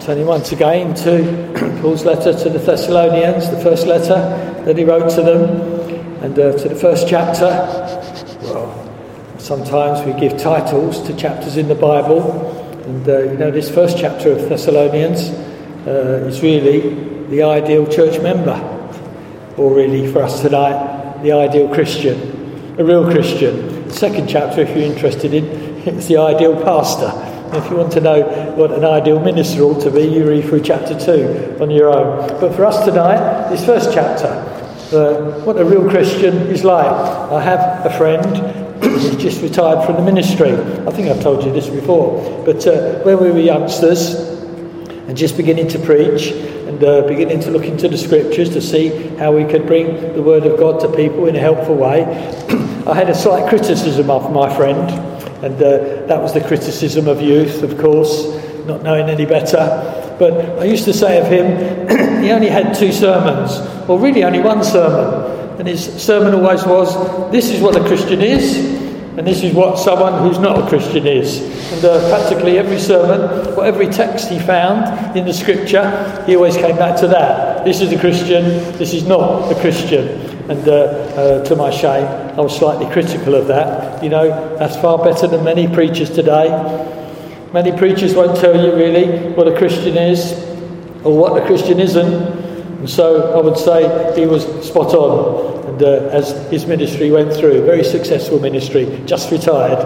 Turning once again to Paul's letter to the Thessalonians, the first letter that he wrote to them, and to the first chapter. Well, sometimes we give titles to chapters in the Bible, and this first chapter of Thessalonians is really the ideal church member, or really for us tonight, the ideal Christian, a real Christian. The second chapter, if you're interested in, it's the ideal pastor. If you want to know what an ideal minister ought to be, you read through chapter 2 on your own. But for us tonight, this first chapter, what a real Christian is like. I have a friend who's just retired from the ministry. I think I've told you this before. But when we were youngsters and just beginning to preach and beginning to look into the scriptures to see how we could bring the word of God to people in a helpful way, I had a slight criticism of my friend. And that was the criticism of youth, of course, not knowing any better. But I used to say of him, he only had 2 sermons, or really only 1 sermon. And his sermon always was, this is what a Christian is, and this is what someone who's not a Christian is. And practically every sermon, or every text he found in the scripture, he always came back to that. This is a Christian, this is not a Christian. And to my shame, I was slightly critical of that. That's far better than many preachers today. Many preachers won't tell you really what a Christian is or what a Christian isn't. And so I would say he was spot on. And as his ministry went through, a very successful ministry, just retired.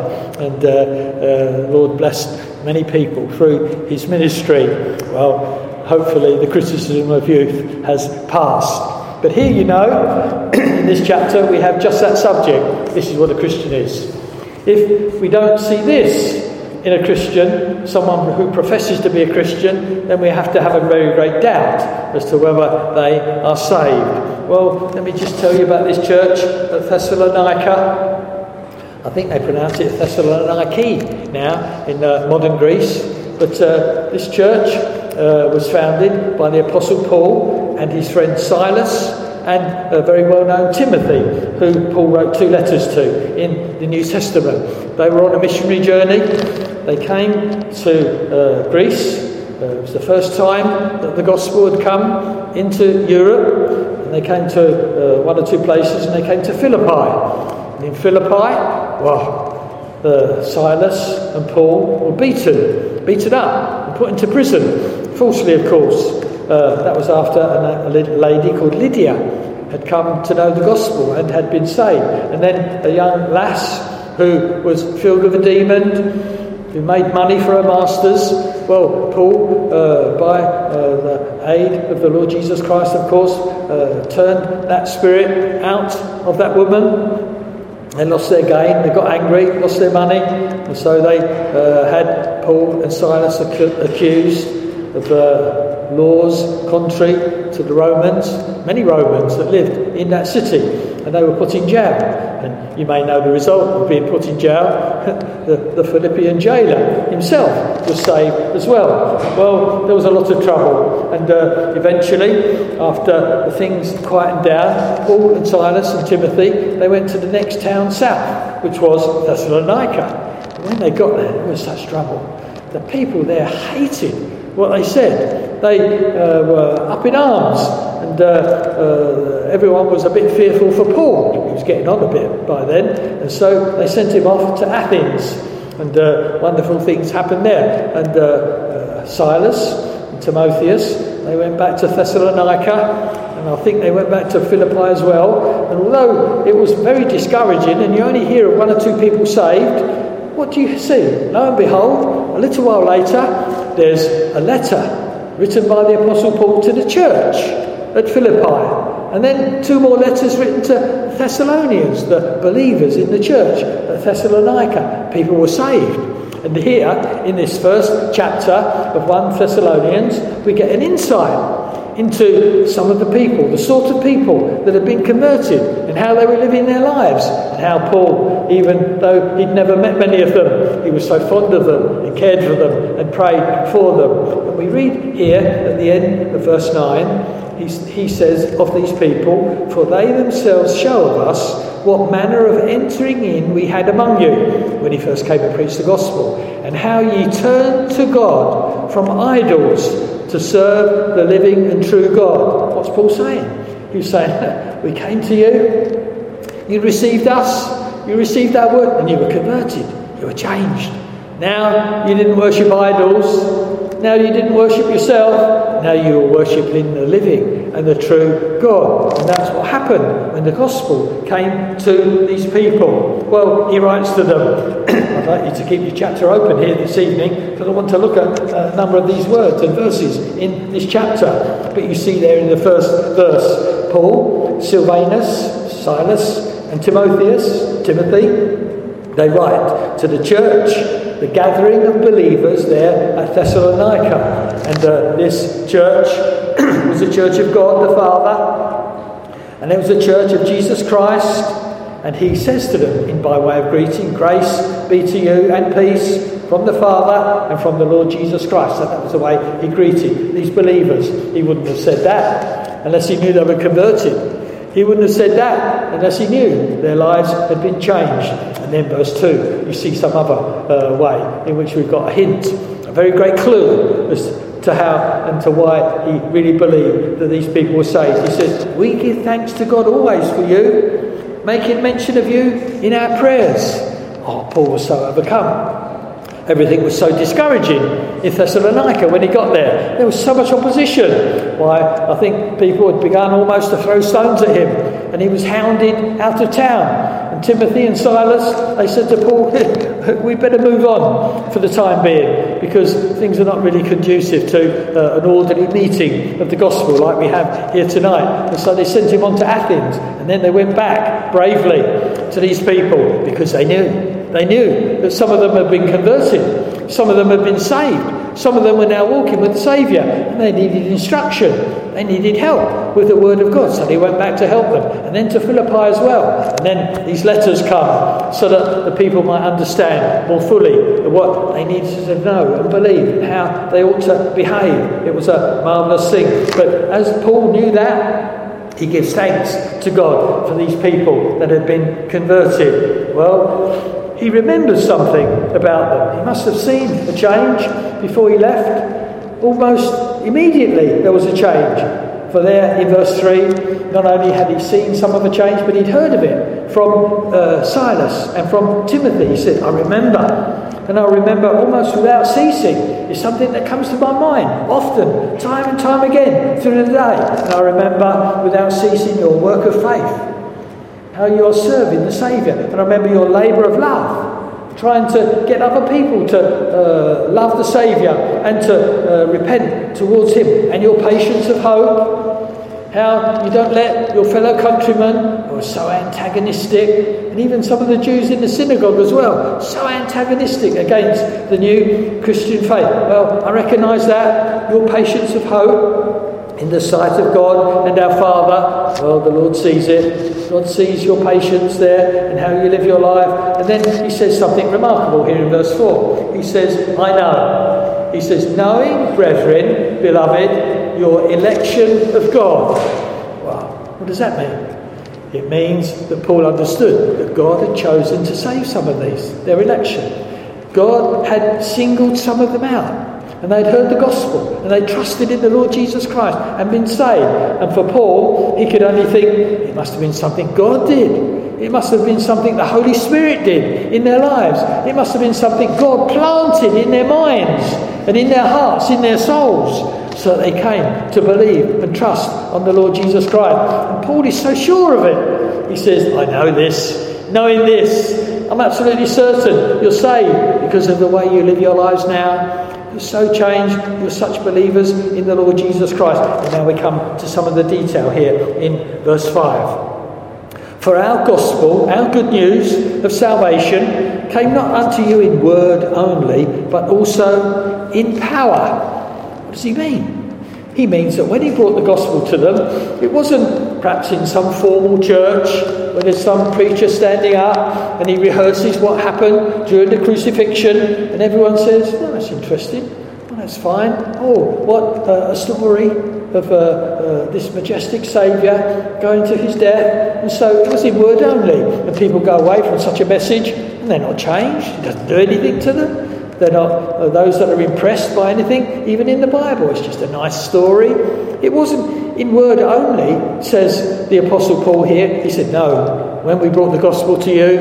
And Lord blessed many people through his ministry. Well, hopefully the criticism of youth has passed. But here, in this chapter, we have just that subject. This is what a Christian is. If we don't see this in a Christian, someone who professes to be a Christian, then we have to have a very great doubt as to whether they are saved. Well, let me just tell you about this church at Thessalonica. I think they pronounce it Thessaloniki now in modern Greece. But this church was founded by the Apostle Paul and his friend Silas and a very well-known Timothy, who Paul wrote 2 letters to in the New Testament. They were on a missionary journey. They came to Greece. It was the first time that the gospel had come into Europe. And they came to 1 or 2 places, and they came to Philippi. And in Philippi, Silas and Paul were beaten up and put into prison, falsely of course. That was after a lady called Lydia had come to know the gospel and had been saved. And then a young lass who was filled with a demon, who made money for her masters. Well, Paul, by the aid of the Lord Jesus Christ, of course, turned that spirit out of that woman. They lost their gain, they got angry, lost their money, and so they had Paul and Silas accused of laws contrary to the Romans, many Romans that lived in that city, and they were put in jail. And you may know the result of being put in jail. The Philippian jailer himself was saved as well. Well, there was a lot of trouble, and eventually, after things quietened down, Paul and Silas and Timothy, they went to the next town south, which was Thessalonica. And when they got there was such trouble. The people there hated what they said. They were up in arms, and everyone was a bit fearful for Paul. He was getting on a bit by then, and so they sent him off to Athens, and wonderful things happened there. And Silas and Timotheus, they went back to Thessalonica, and I think they went back to Philippi as well. And although it was very discouraging, and you only hear of 1 or 2 people saved, what do you see? Lo and behold, a little while later, there's a letter written by the Apostle Paul to the church at Philippi. And then 2 more letters written to Thessalonians, the believers in the church at Thessalonica. People were saved. And here, in this first chapter of 1 Thessalonians, we get an insight into some of the people, the sort of people that had been converted and how they were living their lives, and how Paul, even though he'd never met many of them, he was so fond of them and cared for them and prayed for them. And we read here at the end of verse 9, he says of these people, "For they themselves show of us what manner of entering in we had among you," when he first came and preached the gospel, "and how ye turned to God from idols to serve the living and true God." What's Paul saying? He was saying, we came to you, you received us, you received our word, and you were converted, you were changed. Now you didn't worship idols, now you didn't worship yourself, now you were worshipping the living and the true God. And that's what happened when the gospel came to these people. Well, he writes to them. I'd like you to keep your chapter open here this evening, because I want to look at a number of these words and verses in this chapter. But you see there in the first verse, Paul, Silvanus, Silas and Timothy, they write to the church, the gathering of believers there at Thessalonica. And this church was the church of God the Father, and it was the church of Jesus Christ. And he says to them, by way of greeting, "Grace be to you and peace from the Father and from the Lord Jesus Christ." So that was the way he greeted these believers. He wouldn't have said that unless he knew they were converted. He wouldn't have said that unless he knew their lives had been changed. And then verse 2, you see some other way in which we've got a hint, a very great clue as to how and to why he really believed that these people were saved. He says, "We give thanks to God always for you, making mention of you in our prayers." Oh, Paul was so overcome. Everything was so discouraging in Thessalonica when he got there. There was so much opposition. Why, I think people had begun almost to throw stones at him, and he was hounded out of town. And Timothy and Silas, they said to Paul, "We better move on for the time being, because things are not really conducive to an orderly meeting of the gospel like we have here tonight." And so they sent him on to Athens, and then they went back bravely to these people, because they knew that some of them had been converted, some of them had been saved, some of them were now walking with the Saviour, and they needed instruction, they needed help with the Word of God. So they went back to help them, and then to Philippi as well. And then these letters come so that the people might understand more fully what they needed to know and believe, and how they ought to behave. It was a marvellous thing. But as Paul knew that, he gives thanks to God for these people that had been converted. Well, he remembers something about them. He must have seen a change before he left. Almost immediately there was a change. For there in verse 3, not only had he seen some of a change, but he'd heard of it from Silas and from Timothy. He said, "I remember, and I remember almost without ceasing." It's something that comes to my mind often, time and time again through the day. "And I remember without ceasing your work of faith, how you are serving the Saviour. And I remember your labour of love, trying to get other people to love the Saviour and to repent towards him. And your patience of hope, how you don't let your fellow countrymen, who are so antagonistic, and even some of the Jews in the synagogue as well, so antagonistic against the new Christian faith. Well, I recognise that, your patience of hope in the sight of God and our Father. Well, the Lord sees it. God sees your patience there and how you live your life." And then he says something remarkable here in verse 4. He says, "I know." He says, "Knowing, brethren, beloved, your election of God." Wow, what does that mean? It means that Paul understood that God had chosen to save some of these, their election. God had singled some of them out, and they'd heard the gospel, and they trusted in the Lord Jesus Christ and been saved. And for Paul, he could only think, it must have been something God did. It must have been something the Holy Spirit did in their lives. It must have been something God planted in their minds and in their hearts, in their souls, so that they came to believe and trust on the Lord Jesus Christ. And Paul is so sure of it. He says, "I know this. Knowing this, I'm absolutely certain you're saved because of the way you live your lives now. You're so changed. You're such believers in the Lord Jesus Christ." And now we come to some of the detail here in verse 5. "For our gospel, our good news of salvation, came not unto you in word only, but also in power." What does he mean? He means that when he brought the gospel to them, it wasn't perhaps in some formal church where there's some preacher standing up and he rehearses what happened during the crucifixion and everyone says, "Oh, that's interesting. Well, that's fine. Oh, what a story of this majestic Saviour going to his death." And so it was in word only. And people go away from such a message and they're not changed. It doesn't do anything to them. They're not those that are impressed by anything, even in the Bible. It's just a nice story. It wasn't in word only, says the Apostle Paul here. He said, no, when we brought the gospel to you,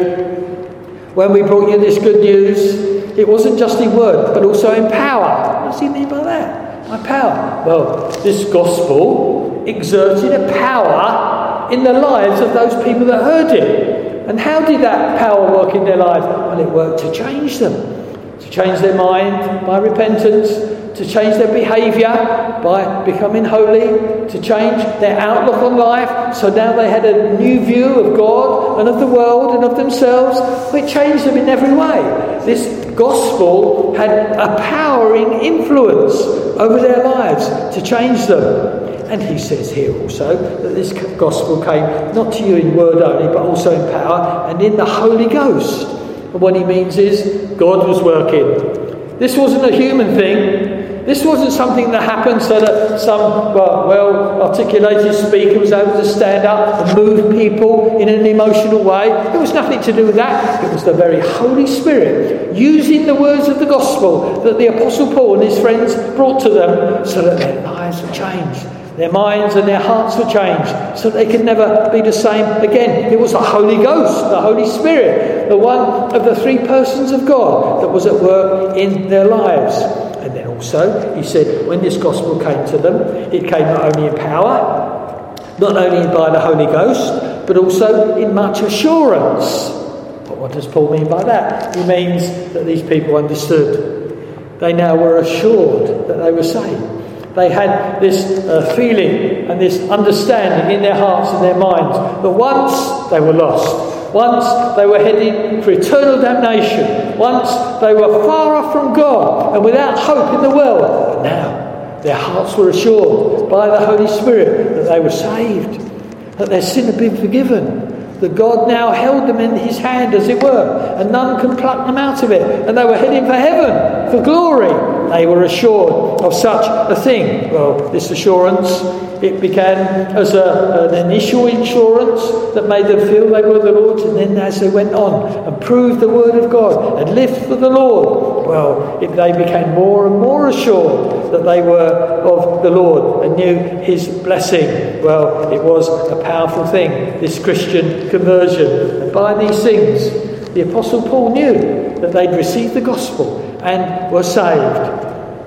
when we brought you this good news, it wasn't just in word, but also in power. What does he mean by that? By power. Well, this gospel exerted a power in the lives of those people that heard it. And how did that power work in their lives? Well, it worked to change them. To change their mind by repentance, to change their behaviour by becoming holy, to change their outlook on life. So now they had a new view of God and of the world and of themselves. It changed them in every way. This gospel had a powering influence over their lives to change them. And he says here also that this gospel came not to you in word only, but also in power and in the Holy Ghost. And what he means is God was working. This wasn't a human thing. This wasn't something that happened so that some well-articulated speaker was able to stand up and move people in an emotional way. It was nothing to do with that. It was the very Holy Spirit using the words of the gospel that the Apostle Paul and his friends brought to them so that their lives were changed. Their minds and their hearts were changed so they could never be the same again. It was the Holy Ghost, the Holy Spirit, the one of the three persons of God that was at work in their lives. And then also, he said, when this gospel came to them, it came not only in power, not only by the Holy Ghost, but also in much assurance. But what does Paul mean by that? He means that these people understood. They now were assured that they were saved. They had this feeling and this understanding in their hearts and their minds that once they were lost, once they were heading for eternal damnation, once they were far off from God and without hope in the world. But now their hearts were assured by the Holy Spirit that they were saved, that their sin had been forgiven, that God now held them in his hand, as it were, and none can pluck them out of it. And they were heading for heaven, for glory. They were assured of such a thing. Well, this assurance, it began as an initial insurance that made them feel they were the Lord's, and then as they went on and proved the word of God and lived for the Lord, well, they became more and more assured that they were of the Lord and knew his blessing. Well, it was a powerful thing, this Christian conversion. And by these things, the Apostle Paul knew that they'd received the gospel and were saved.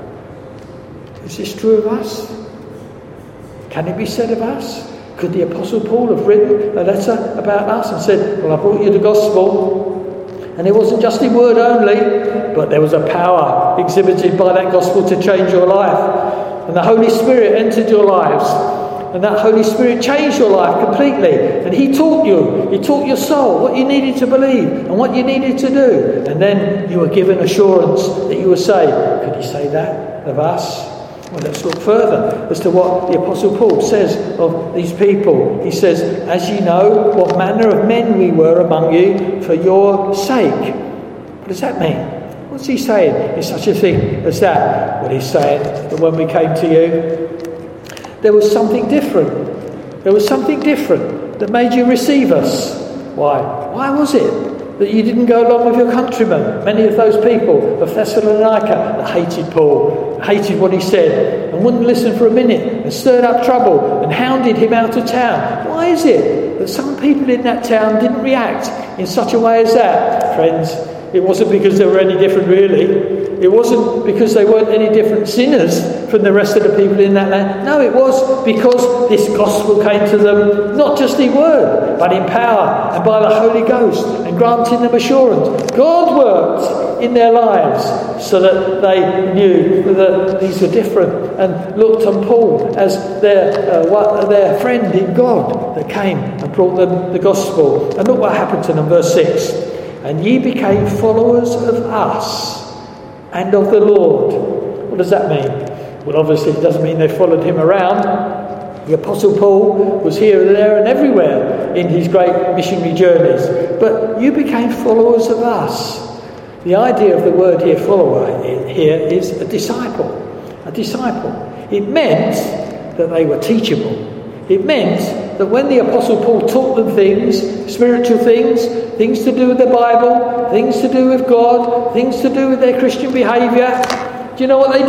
Is this true of us? Can it be said of us? Could the Apostle Paul have written a letter about us and said, well, I brought you the gospel, and it wasn't just in word only, but there was a power exhibited by that gospel to change your life, and the Holy Spirit entered your lives, and that Holy Spirit changed your life completely, and he taught your soul what you needed to believe and what you needed to do, and then you were given assurance that you were saved. Could he say that of us? Well, let's look further as to what the Apostle Paul says of these people. He says, as you know, what manner of men we were among you for your sake. What does that mean? What's he saying in such a thing as that? Well, he's saying that when we came to you, there was something different. There was something different that made you receive us. Why? Why was it that you didn't go along with your countrymen? Many of those people of Thessalonica that hated Paul, hated what he said, and wouldn't listen for a minute, and stirred up trouble, and hounded him out of town. Why is it that some people in that town didn't react in such a way as that? Friends, it wasn't because they were any different, really. It wasn't because they weren't any different sinners from the rest of the people in that land. No, it was because this gospel came to them, not just in word, but in power and by the Holy Ghost, and granting them assurance. God worked in their lives so that they knew that these were different and looked on Paul as their friend in God that came and brought them the gospel. And look what happened to them, verse 6. And ye became followers of us and of the Lord. What does that mean? Well, obviously it doesn't mean they followed him around. The Apostle Paul was here and there and everywhere in his great missionary journeys. But you became followers of us. The idea of the word here, follower, here is a disciple. A disciple. It meant that they were teachable. It meant that when the Apostle Paul taught them things, spiritual things, things to do with the Bible, things to do with God, things to do with their Christian behaviour, do you know what they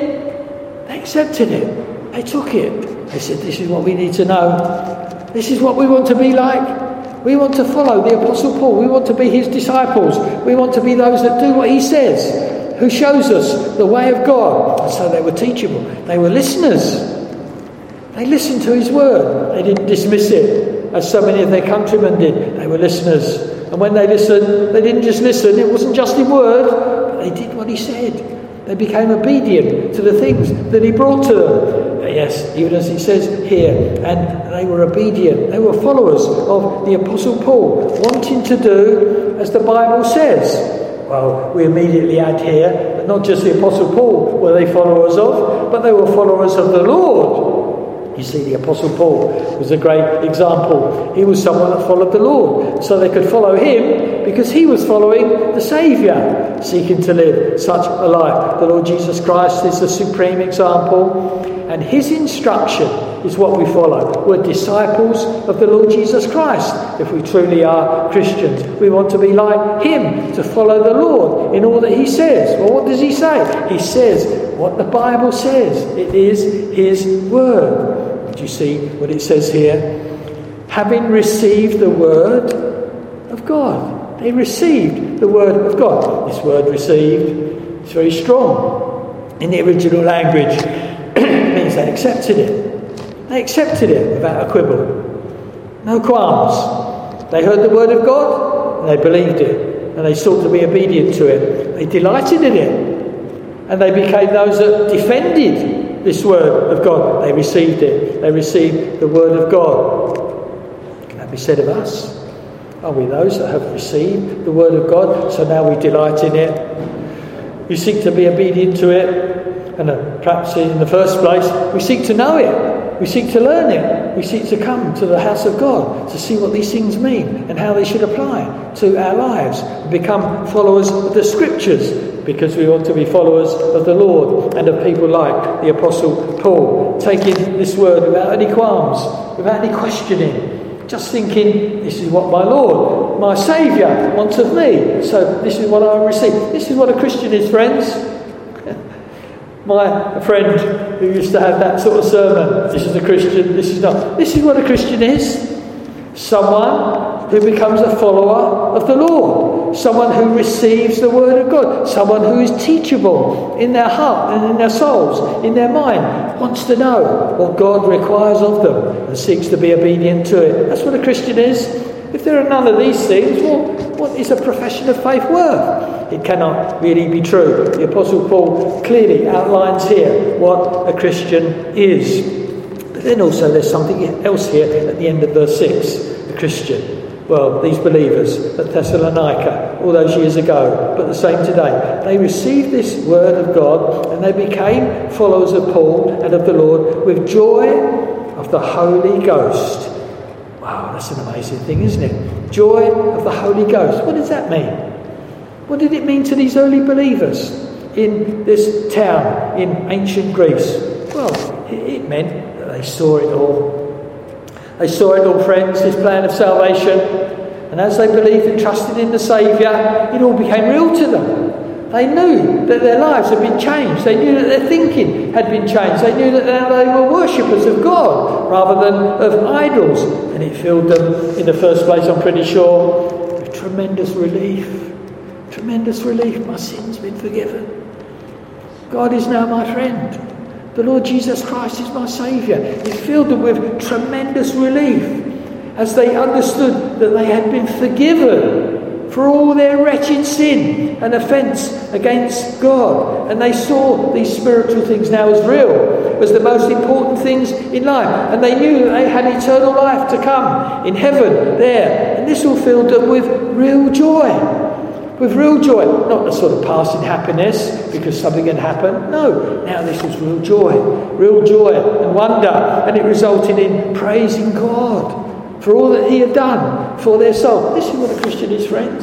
did? They accepted it. They took it. They said, this is what we need to know. This is what we want to be like. We want to follow the Apostle Paul. We want to be his disciples. We want to be those that do what he says, who shows us the way of God. And so they were teachable. They were listeners. They listened to his word. They didn't dismiss it, as so many of their countrymen did. They were listeners. And when they listened, they didn't just listen. It wasn't just in word, but they did what he said. They became obedient to the things that he brought to them. Yes, even as it says here, and they were obedient. They were followers of the Apostle Paul, wanting to do as the Bible says. Well, we immediately add here that not just the Apostle Paul were they followers of, but they were followers of the Lord. You see, the Apostle Paul was a great example. He was someone that followed the Lord, so they could follow him because he was following the Saviour, seeking to live such a life. The Lord Jesus Christ is the supreme example, and his instruction is what we follow. We're disciples of the Lord Jesus Christ if we truly are Christians. We want to be like him, to follow the Lord in all that he says. Well, what does he say? He says what the Bible says. It is his word. Do you see what it says here? Having received the word of God. They received the word of God. This word received is very strong in the original language. It means they accepted it. They accepted it without a quibble. No qualms. They heard the word of God and they believed it. And they sought to be obedient to it. They delighted in it. And they became those that defended this word of God. They received it. They received the word of God. Can that be said of us? Are we those that have received the word of God? So now we delight in it. We seek to be obedient to it. And perhaps in the first place, we seek to know it. We seek to learn it. We seek to come to the house of God to see what these things mean and how they should apply to our lives. We become followers of the Scriptures because we want to be followers of the Lord and of people like the Apostle Paul, taking this word without any qualms, without any questioning, just thinking, this is what my Lord, my Saviour wants of me, so this is what I receive. This is what a Christian is, friends. My friend who used to have that sort of sermon, this is a Christian, this is not. This is what a Christian is. Someone who becomes a follower of the Lord. Someone who receives the word of God. Someone who is teachable in their heart and in their souls, in their mind. Wants to know what God requires of them and seeks to be obedient to it. That's what a Christian is. If there are none of these things, well, what is a profession of faith worth? It cannot really be true. The Apostle Paul clearly outlines here what a Christian is. But then also there's something else here at the end of verse 6. The Christian. Well, these believers at Thessalonica, all those years ago, but the same today, they received this word of God and they became followers of Paul and of the Lord with joy of the Holy Ghost. Wow, that's an amazing thing, isn't it? Joy of the Holy Ghost. What does that mean? What did it mean to these early believers in this town in ancient Greece? Well, it meant that they saw it all. They saw it all, friends, this plan of salvation. And as they believed and trusted in the Saviour, it all became real to them. They knew that their lives had been changed. They knew that their thinking had been changed. They knew that now they were worshippers of God rather than of idols. And it filled them, in the first place, I'm pretty sure, with tremendous relief. Tremendous relief. My sin's been forgiven. God is now my friend. The Lord Jesus Christ is my Saviour. It filled them with tremendous relief as they understood that they had been forgiven for all their wretched sin and offence against God. And they saw these spiritual things now as real, as the most important things in life. And they knew that they had eternal life to come in heaven there. And this all filled them with real joy. With real joy, not the sort of passing happiness because something had happened. No, now this was real joy and wonder, and it resulted in praising God for all that he had done for their soul. This is what a Christian is, friends.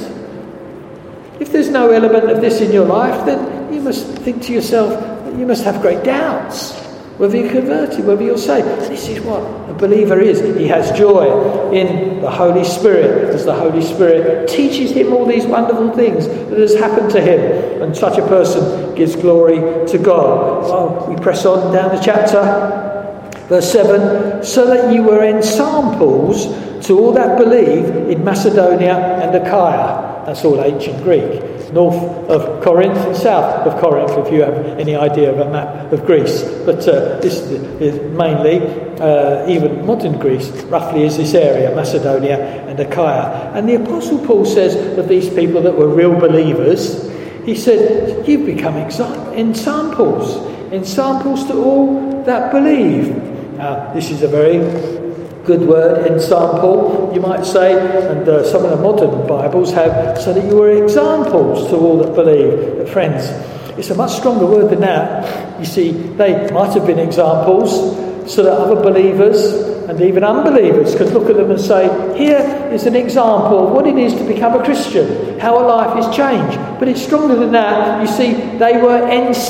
If there's no element of this in your life, then you must think to yourself that you must have great doubts whether you're converted, whether you're saved. This is what a believer is. He has joy in the Holy Spirit as the Holy Spirit teaches him all these wonderful things that has happened to him, and such a person gives glory to God. Well, we press on down the chapter, verse 7, so that you were ensamples to all that believe in Macedonia and Achaia. That's all ancient Greek. North of Corinth and south of Corinth, if you have any idea of a map of Greece. But this is mainly, even modern Greece, roughly is this area, Macedonia and Achaia. And the Apostle Paul says of these people that were real believers, he said, you've become ensamples to all that believe. Now, this is a very good word, ensample, you might say, and some of the modern Bibles have, so that you were examples to all that believe. But friends, it's a much stronger word than that. You see, they might have been examples so that other believers and even unbelievers could look at them and say, here is an example of what it is to become a Christian, how a life is changed. But it's stronger than that. You see, they were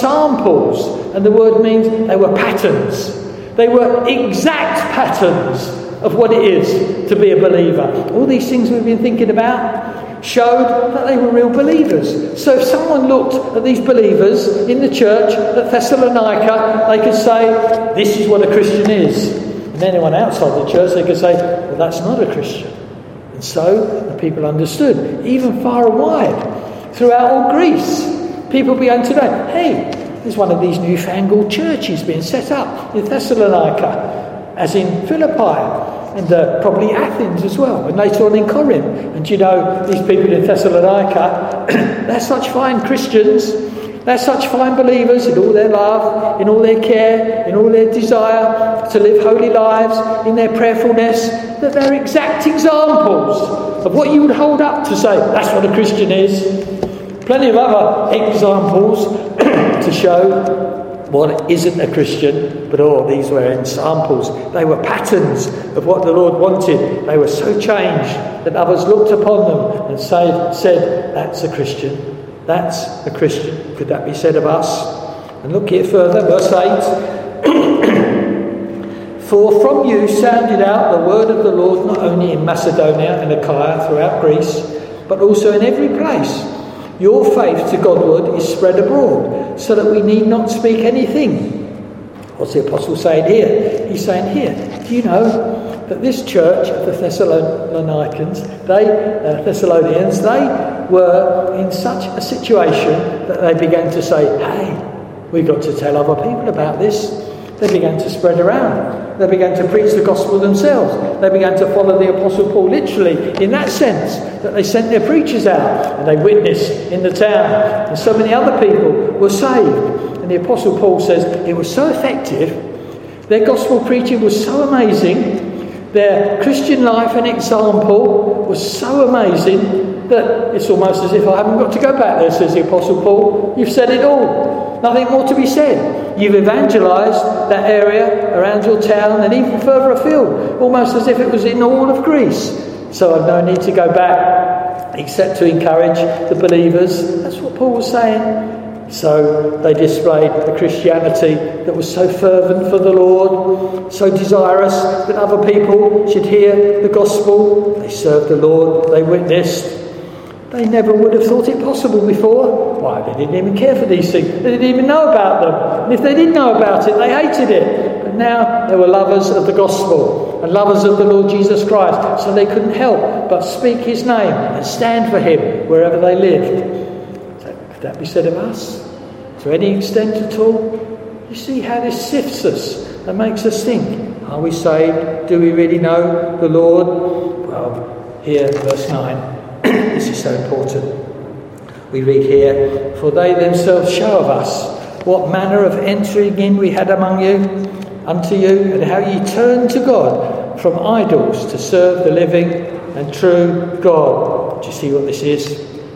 ensamples, and the word means they were patterns. They were exact patterns of what it is to be a believer. All these things we've been thinking about showed that they were real believers. So if someone looked at these believers in the church at Thessalonica, they could say, this is what a Christian is. And anyone outside the church, they could say, well, that's not a Christian. And so the people understood, even far and wide, throughout all Greece. People began to know, hey, there's one of these newfangled churches being set up in Thessalonica, as in Philippi, and probably Athens as well, and later on in Corinth. And you know, these people in Thessalonica, they're such fine Christians, they're such fine believers in all their love, in all their care, in all their desire to live holy lives, in their prayerfulness, that they're exact examples of what you would hold up to say, that's what a Christian is. Plenty of other examples to show what isn't a Christian, but these were ensamples. They were patterns of what the Lord wanted. They were so changed that others looked upon them and said, that's a Christian. That's a Christian. Could that be said of us? And look here further, verse 8. For from you sounded out the word of the Lord not only in Macedonia and Achaia throughout Greece, but also in every place. Your faith to Godward is spread abroad, so that we need not speak anything. What's the apostle saying here? He's saying here, do you know that this church of the Thessalonians, they were in such a situation that they began to say, hey, we've got to tell other people about this. They began to spread around. They began to preach the gospel themselves. They began to follow the Apostle Paul literally in that sense, that they sent their preachers out and they witnessed in the town. And so many other people were saved. And the Apostle Paul says it was so effective, their gospel preaching was so amazing, their Christian life and example was so amazing that it's almost as if I haven't got to go back there, says the Apostle Paul. You've said it all. Nothing more to be said. You've evangelised that area around your town and even further afield, almost as if it was in all of Greece. So I've no need to go back except to encourage the believers. That's what Paul was saying. So they displayed a Christianity that was so fervent for the Lord, so desirous that other people should hear the gospel. They served the Lord, they witnessed. They never would have thought it possible before. Why, they didn't even care for these things. They didn't even know about them. And if they did know about it, they hated it. But now they were lovers of the gospel and lovers of the Lord Jesus Christ. So they couldn't help but speak his name and stand for him wherever they lived. So could that be said of us? To any extent at all? You see how this sifts us and makes us think. Are we saved? Do we really know the Lord? Well, here, verse 9. This is so important. We read here, for they themselves show of us what manner of entering in we had among you, unto you, and how ye turned to God from idols to serve the living and true God. Do you see what this is?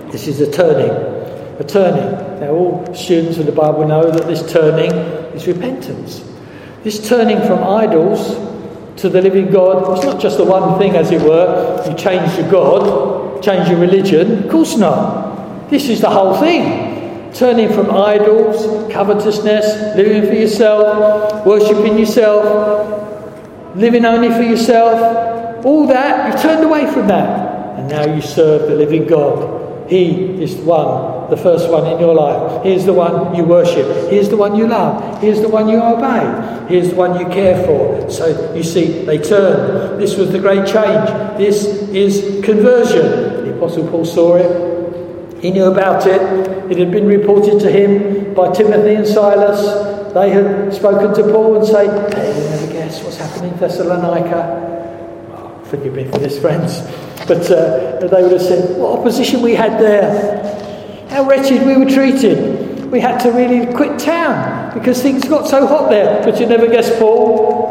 This is a turning. A turning. Now, all students of the Bible know that this turning is repentance. This turning from idols to the living God, it's not just the one thing, as it were. You change your God, change your religion. Of course not. This is the whole thing. Turning from idols, covetousness, living for yourself, worshipping yourself, living only for yourself. All that, you've turned away from that. And now you serve the living God. He is the first one in your life. He is the one you worship. He is the one you love. He is the one you obey. He is the one you care for. So you see, they turn. This was the great change. This is conversion. The Apostle Paul saw it. He knew about it. It had been reported to him by Timothy and Silas. They had spoken to Paul and say, "Hey, you'll never guess what's happening in Thessalonica." Oh, forgive me for this, friends. But they would have said, what opposition we had there. How wretched we were treated. We had to really quit town because things got so hot there. But you never guess, Paul,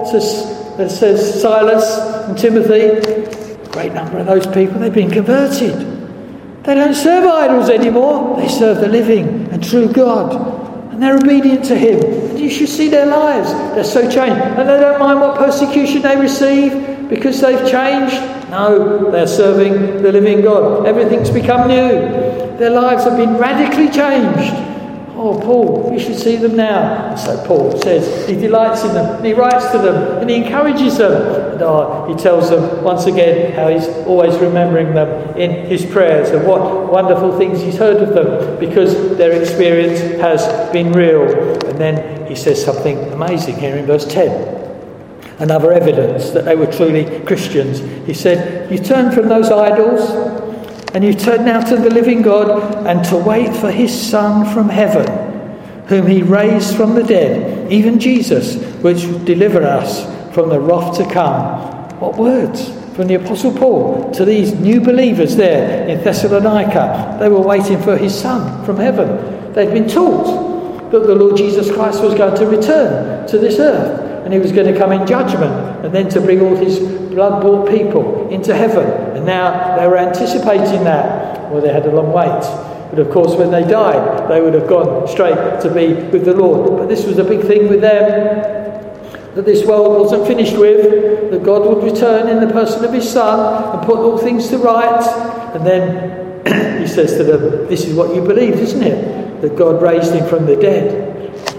says Silas and Timothy, a great number of those people, they've been converted. They don't serve idols anymore. They serve the living and true God. And they're obedient to him. And you should see their lives. They're so changed. And they don't mind what persecution they receive because they've changed. No, they're serving the living God. Everything's become new. Their lives have been radically changed. Oh, Paul, you should see them now. And so Paul says he delights in them, and he writes to them, and he encourages them. And he tells them once again how he's always remembering them in his prayers and what wonderful things he's heard of them because their experience has been real. And then he says something amazing here in verse 10. Another evidence that they were truly Christians. He said, you turn from those idols and you turn now to the living God and to wait for his Son from heaven, whom he raised from the dead, even Jesus, which will deliver us from the wrath to come. What words from the Apostle Paul to these new believers there in Thessalonica. They were waiting for his Son from heaven. They'd been taught that the Lord Jesus Christ was going to return to this earth. And he was going to come in judgment and then to bring all his blood-bought people into heaven. And now they were anticipating that. Well, they had a long wait. But of course, when they died, they would have gone straight to be with the Lord. But this was a big thing with them, that this world wasn't finished with, that God would return in the person of his Son and put all things to right. And then he says to them, this is what you believe, isn't it? That God raised him from the dead.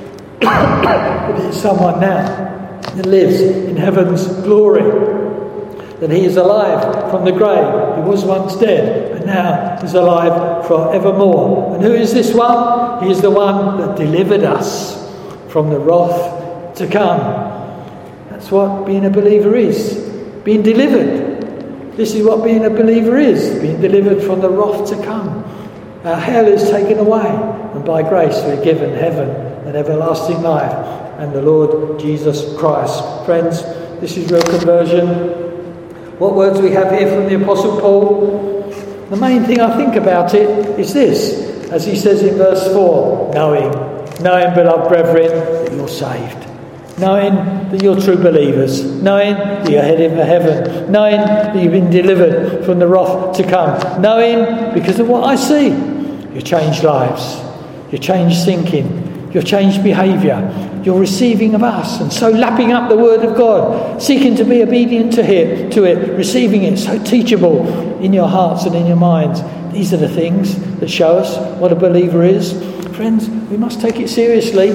But he's someone now that lives in heaven's glory, that he is alive from the grave. He was once dead, but now is alive forevermore. And who is this one? He is the one that delivered us from the wrath to come. That's what being a believer is, being delivered. This is what being a believer is, being delivered from the wrath to come. Our hell is taken away, and by grace we're given heaven and everlasting life and the Lord Jesus Christ. Friends, this is real conversion. What words we have here from the Apostle Paul? The main thing I think about it is this, as he says in verse 4, knowing, beloved brethren, that you're saved. Knowing that you're true believers. Knowing that you're heading for heaven. Knowing that you've been delivered from the wrath to come. Knowing, because of what I see, you changed lives. You changed thinking. You've changed behaviour. You're receiving of us, and so lapping up the word of God, seeking to be obedient to it, receiving it, so teachable in your hearts and in your minds. These are the things that show us what a believer is. Friends, we must take it seriously.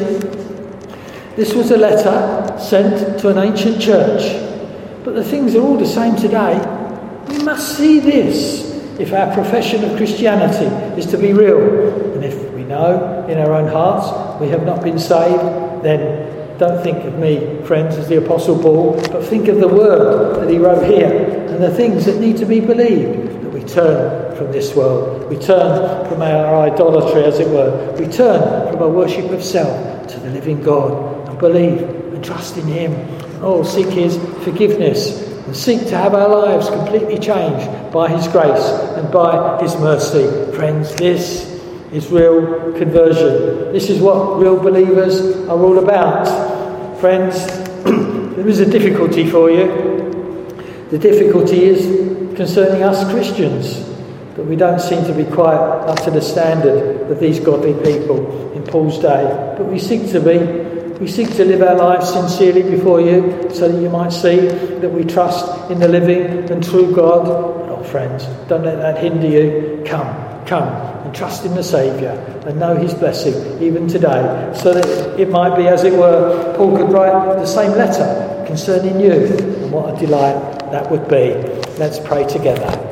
This was a letter sent to an ancient church, but the things are all the same today. We must see this if our profession of Christianity is to be real. And if we know in our own hearts we have not been saved, then don't think of me, friends, as the Apostle Paul, but think of the word that he wrote here and the things that need to be believed, that we turn from this world. We turn from our idolatry, as it were. We turn from our worship of self to the living God and believe and trust in him. Oh, seek his forgiveness and seek to have our lives completely changed by his grace and by his mercy. Friends, this is real conversion. This is what real believers are all about. Friends, there is a difficulty for you. The difficulty is concerning us Christians. that we don't seem to be quite up to the standard of these godly people in Paul's day, but we seek to be. We seek to live our lives sincerely before you, so that you might see that we trust in the living and true God. Oh, friends, don't let that hinder you. Come and trust in the Saviour and know his blessing even today, so that it might be, as it were, Paul could write the same letter concerning you, and what a delight that would be. Let's pray together.